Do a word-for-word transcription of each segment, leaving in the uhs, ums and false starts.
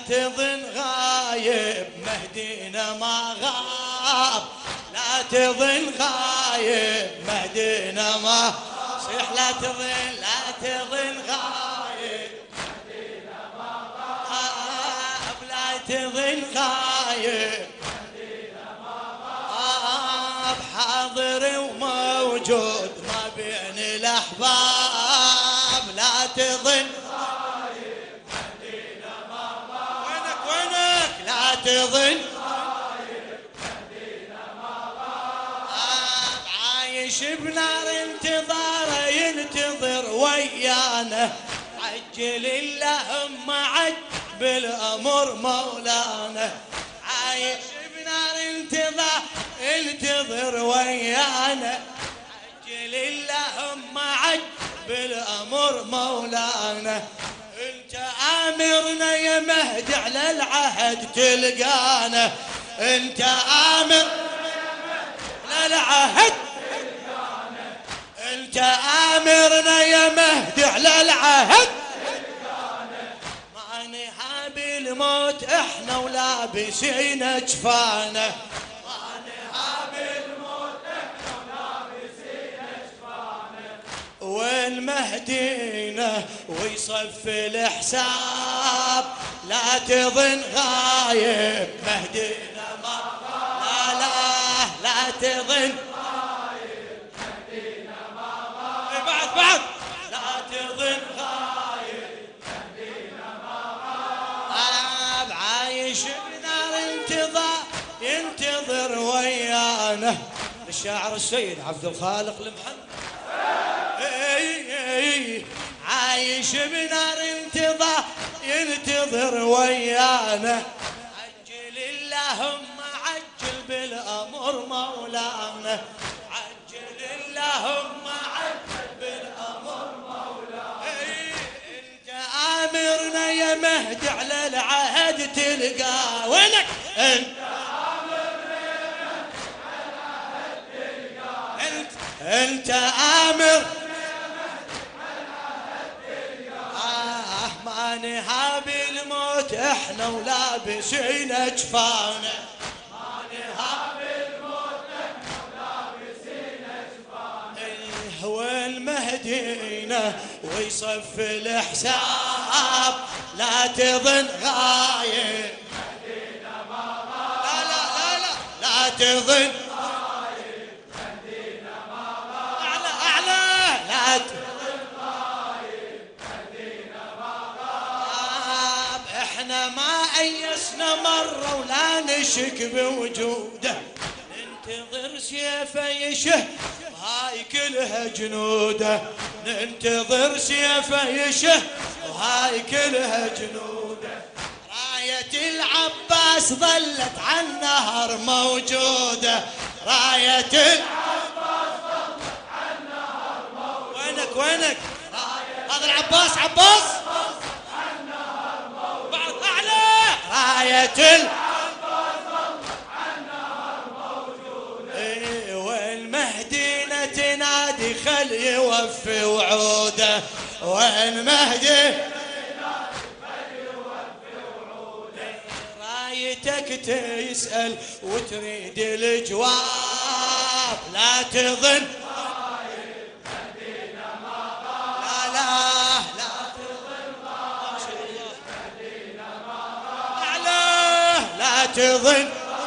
تظن غايب مهدينا ما غاب، لا تظن غايب مهدينا ما صيح، لا تظن لا تظن غايب مهدينا ما غاب، لا تظن غايب مهدينا ما غاب، حاضر وموجود ما بين الأحباب، لا تظن تظن عايش بنار انتظاره ينتظر ويانا، عجل اللهم عجل بالأمر مولانا، عايش بنار انتظار ينتظر ويانا، عجل اللهم عجل بالأمر مولانا، انت آمرنا يا مهدي على العهد تلقانا، انت آمر على العهد تلقانا، انت آمرنا يا مهدي على العهد تلقانا، ما نهاب الموت احنا ولابسين اجفانا، والمهدينا ويصف الحساب، لا تظن غايب مهدينا ما غاب، لا لا لا تظن غايب مهدينا ما غاب، بعد بعد لا تظن غايب مهدينا ما غاب، عايش بنار انتظار ينتظر ويانا، الشاعر السيد عبد الخالق المحمد، عايش بنار انتظار ينتظر ويانا، عجل اللهم عجل بالأمر مولانا، عجل اللهم عجل بالأمر مولانا، انت آمرنا يا مهدي على العهد تلقى، وينك انت آمرنا يا مهدي على العهد تلقى، انت انت آمر نهاب الموت احنا ولابسين اجفانا، ما نهاب الموت احنا ولابسين اجفانا، والمهدينا ويصف الحساب، لا تظن غايب مهدينا ما غاب، لا لا لا لا لا تظن غايب مهدينا ما غاب، اعلى اعلى لا تظن ما أيسنا مرة ولا نشك بوجوده، ننتظر سيفه يشه وهاي كلها جنوده، ننتظر سيفه يشه وهاي كلها جنوده، راية العباس ظلت على النهر موجودة، راية العباس ظلت على النهر موجودة، وينك وينك هذا العباس عباس راية العباس ظلت على النهر موجودة، ايه والمهدينا تنادي خل يوفي وعوده، والمهدي تنادي خل يوفي وعوده، رايتك تسأل وتريد الجواب، لا تظن غايب مهدينا ما غاب، لا لا لا تظن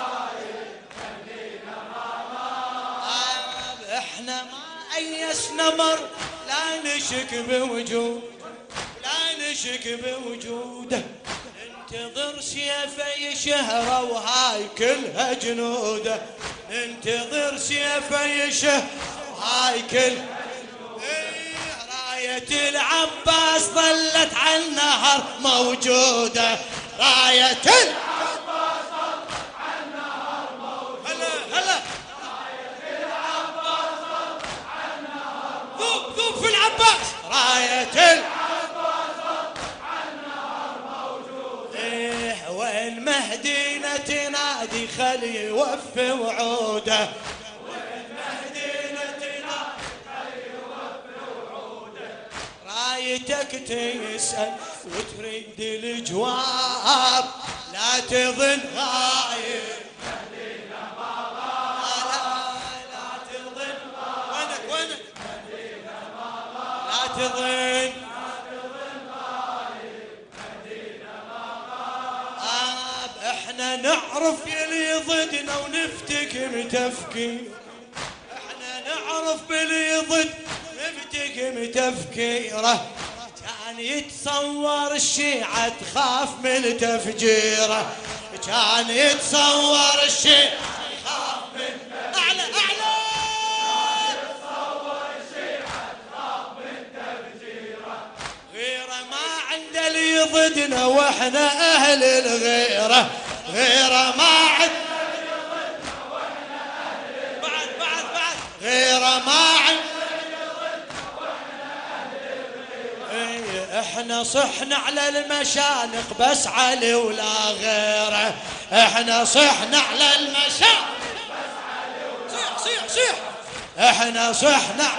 احنا ما ايسنا مر لا نشك بوجود، لا نشك بوجوده، ننتظر سيفه يشهره وهاي كلها جنوده، ننتظر سيفه يشه وهاي كلها جنوده، راية العباس ظلت على النهر موجوده، راية العباس راية العباس ظلت على النهر موجودة، ايه والمهدينا تنادي خل يوفي وعوده، والمهدينا تنادي خل يوفي وعوده، رايتك تسأل وتريد الجواب لا تظن غايب تظن آب احنا نعرف يلي ضدنا ونفتكم تفكير احنا نعرف باللي ضد نفتكم تفكيره كان يتصور الشيعة تخاف من تفجيره كان يتصور الشيعة تخاف من اعلى اعلى اللي ضدنا واحنا اهل الغيره غيره ما عد بعد بعد بعد غيره ما عد احنا صحنا على المشانق بس علي ولا غيره احنا صحنا على المشانق بس علي ولا صيح صيح صيح احنا صحنا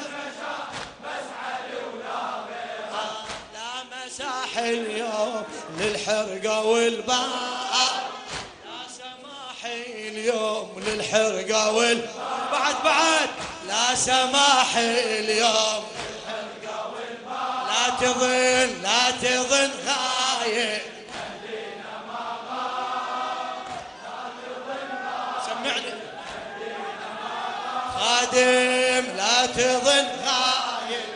مساح اليوم للحرقة والباء لا سماح اليوم للحرقة والباء بعد بعد لا سماح اليوم للحرقة والباء لا تظن لا تظن غايب خلينا ما غاب لا تظن سمعني خلينا ما خادم لا تظن غايب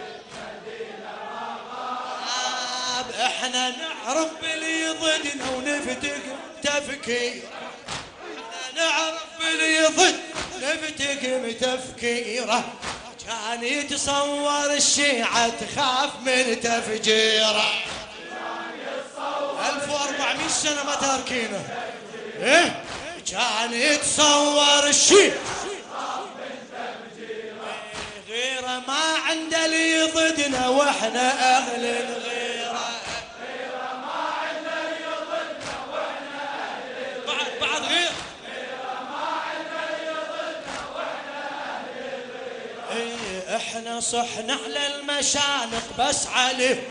احنا نعرف باللي ضدنا ونفتك تفكير احنا نعرف باللي ضد نفتك تفكيره كان يتصور الشيعة تخاف من تفجيره ألف وأربعمية سنة ما تاركينه إيه؟ كان يتصور الشيعة تخاف من تفجيره غيره ما عنده اللي ضدنا واحنا اهل الغيره احنا صحنا على المشانق بس علي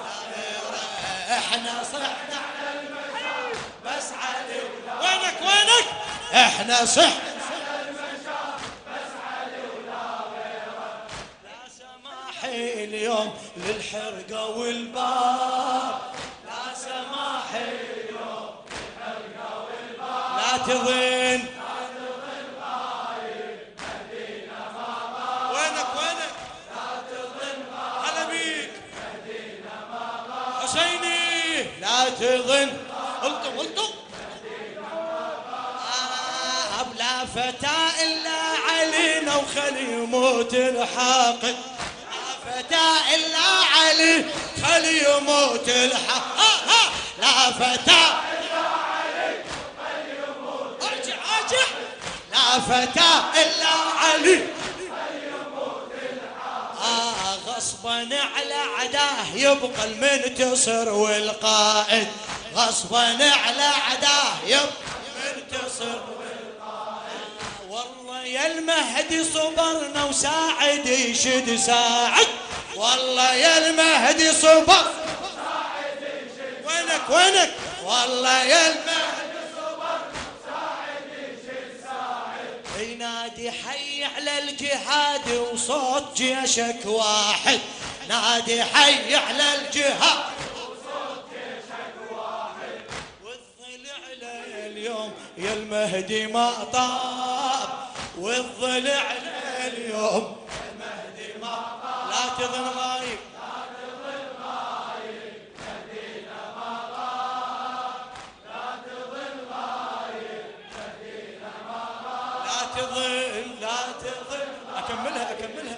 احنا صحنا على المشانق بس علي وينك وينك احنا صحنا على المشانق بس علي ولا غيره لا سماح اليوم للحرقة والباب لا سماح اليوم للحرقة والباب لا تظن لا تظن الطم الطم آه بلا فتاة إلا علينا وخلي يموت الحاقد لا فتاة إلا علي خلي يموت الحاقد آه آه لا فتاة إلا علي خلي يموت ارجع ارجع لا فتاة إلا علي غصبا على عداه يبقى المنتصر والقائد غصبا على عداه يبقى المنتصر والقائد والله يا المهدي صبرنا وساعد يشد ساعد والله يا المهدي صبر ساعد يشد وينك وينك والله يا المهدي صبر ساعد يشد ساعد ينادي حي على الجهاد وصوت جيشك واحد نادي حي على الجهاد وصوت جيشك واحد والضلع اليوم يا المهدي ما طاب والضلع اليوم يا المهدي ما طاب لا تظن غايب لا تظن غايب مهدينا ما غاب لا تظن غايب مهدينا ما غاب لا تظن لا تظن اكملها اكملها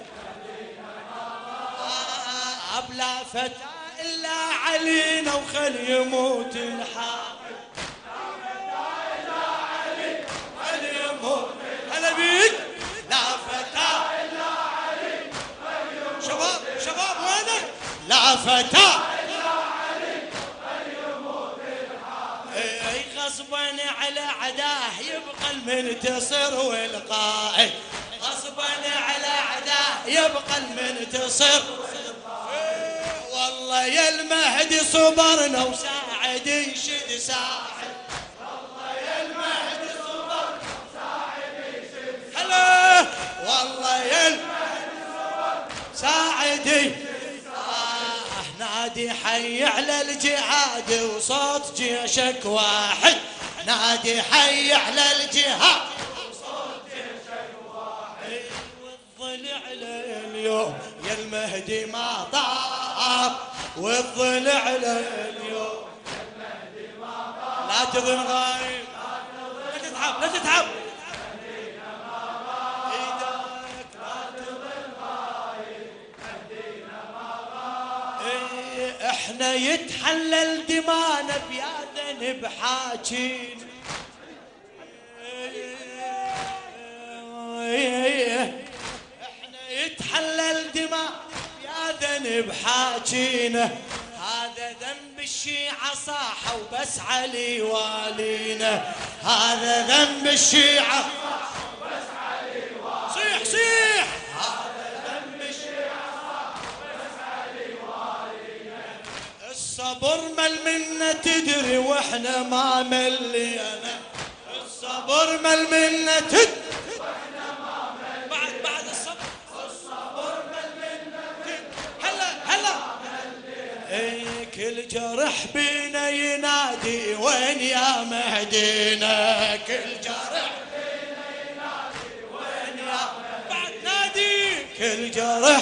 بلا فتاة إلا علينا وخلي يموت الحاقد لا فتاة إلا علي خلي يموت هلا بيك لا فتاة إلا علي خلي يموت شباب شباب وينك لا فتاة إلا علي خلي يموت الحاقد اي غصبا على عداه يبقى المنتصر والقائد غصبا على عداه يبقى المنتصر والله والله يا المهدي صبرنا وساعد يشد ساعد. والله يا المهدي صبرنا وساعد يشد ساعد. هلا والله يا المهدي صبرنا ساعد يشد ساعد. نادي حي على الجهاد وصوت جيشك واحد. نادي حي على الجهاد وصوت جيشك واحد. والضلع لليوم يا المهدي ما طاب. والضلع لليوم يا المهدي ما طاب. لا تظن غايب لا تتعب لا تتعب. مهدينا ما غاب ايدك لا تظن غايب. مهدينا ما غاب. احنا يتحلل دمانا بيا ذنب حاجين. احنا يتحلل دماء يا ذنب حاجينا. هذا ذنب الشيعة صاحة وبس علي والينا. هذا ذنب الشيعة صاحة وبس علي والينا. صيح صيح. هذا ذنب الشيعة صاحة وبس علي والينا. الصبر مل منا تدري واحنا ما ملينا. الصبر مل منا تدري واحنا ما ملينا. بعد بعد الصبر الصبر مل منا تدري. هلا هلا اي كل جرح بينا ينادي وين يا مهدينا. كل جرح بينا ينادي وين يا مهدينا. بعد نادي كل جرح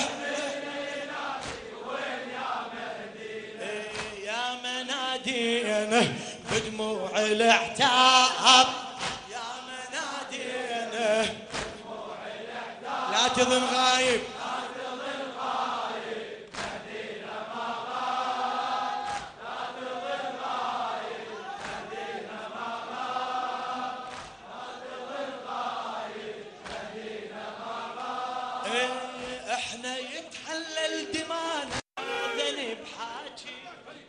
منادينا بدموع الاعتاب. يا منادينا بدموع الاعتاب. لا تظن غايب لا تظن غايب. مهدينا ما غاب. لا تظن غايب. مهدينا ما غاب. لا تظن غايب. مهدينا ما غاب. احنا يتحلل دمانا ذنب حاجي.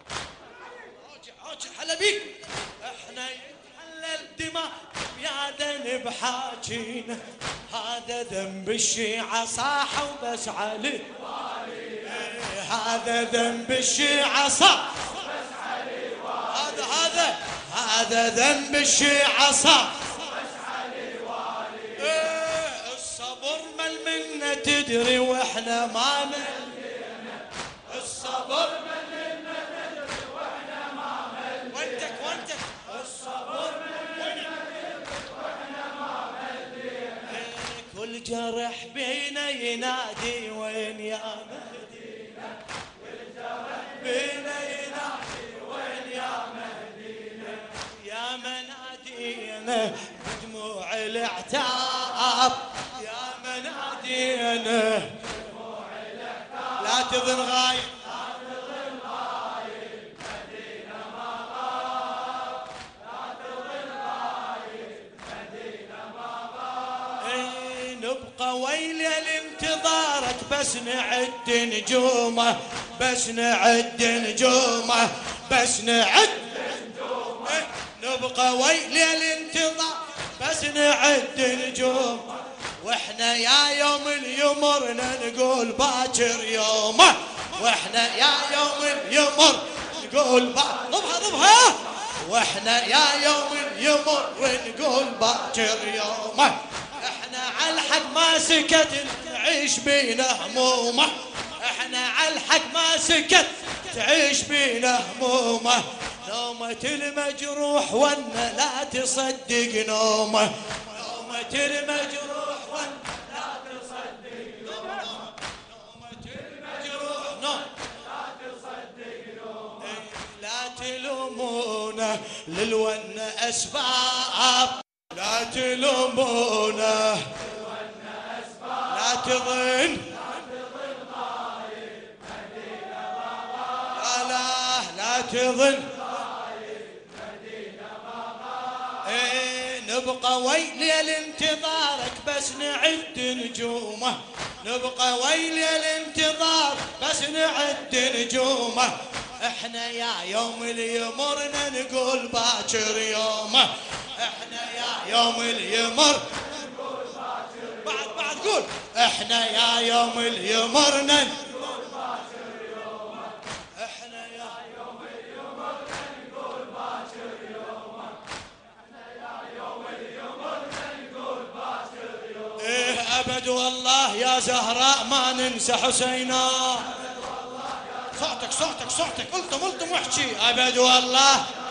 هلا بيك. احنا يتحلل دماء يا ذنب حاجينا. هذا ذنب الشيعة صاحة وبس علي والينا. هذا ذنب الشيعة صاحة وبس علي والينا. هذا هذا هذا ذنب الشيعة صاحة وبس علي والينا. الصبر مل منا تدري واحنا ما ملينا. الصبر كل جرح بينا ينادي وين يا مهدينا. كل جرح بينا ينادي وين يا مهدينا. يا منادينا بدموع الاعتاب. يا منادينا بدموع الاعتاب. لا تظن غايب لا تظن غايب. مهدينا ما غاب. لا تظن غايب. مهدينا ما غاب. نبقى ويل لانتظارك بس نعد نجومه. بس نعد نجومه. بس نعد نجومه. نبقى ويل لانتظار بس نعد نجومه. واحنا يا يوم اليمرنا نقول باكر يومه. واحنا يا يوم اليمر نقول باكر. ضبها ضبها. واحنا يا يوم اليمر ونقول باكر يومه. احنا على الحق ما سكت تعيش بينا همومه. احنا على الحق ما سكت تعيش بينا همومه. نومة المجروح وانا لا تصدق نومه. نومة المجروح وانا لا تصدق نومه. نومة المجروح نوم لا تصدق نومه. لا تلومونه للون اسباب. لا تلومونه لا تظن لا لا لا تظن. ايه نبقى ويل انتظارك بس نعد نجومه. نبقى ويل الانتظار بس نعد نجومه. احنا يا يوم اللي يمرنا نقول باكر يومه. احنا يا يوم اللي يمر نقول باكر. بعد بعد قول. احنا يا يوم اللي يمرنا نقول باكر يومه. أبد والله يا زهراء ما ننسى حسينا. صوتك صوتك صوتك، الطم الطم واحكي. أبد والله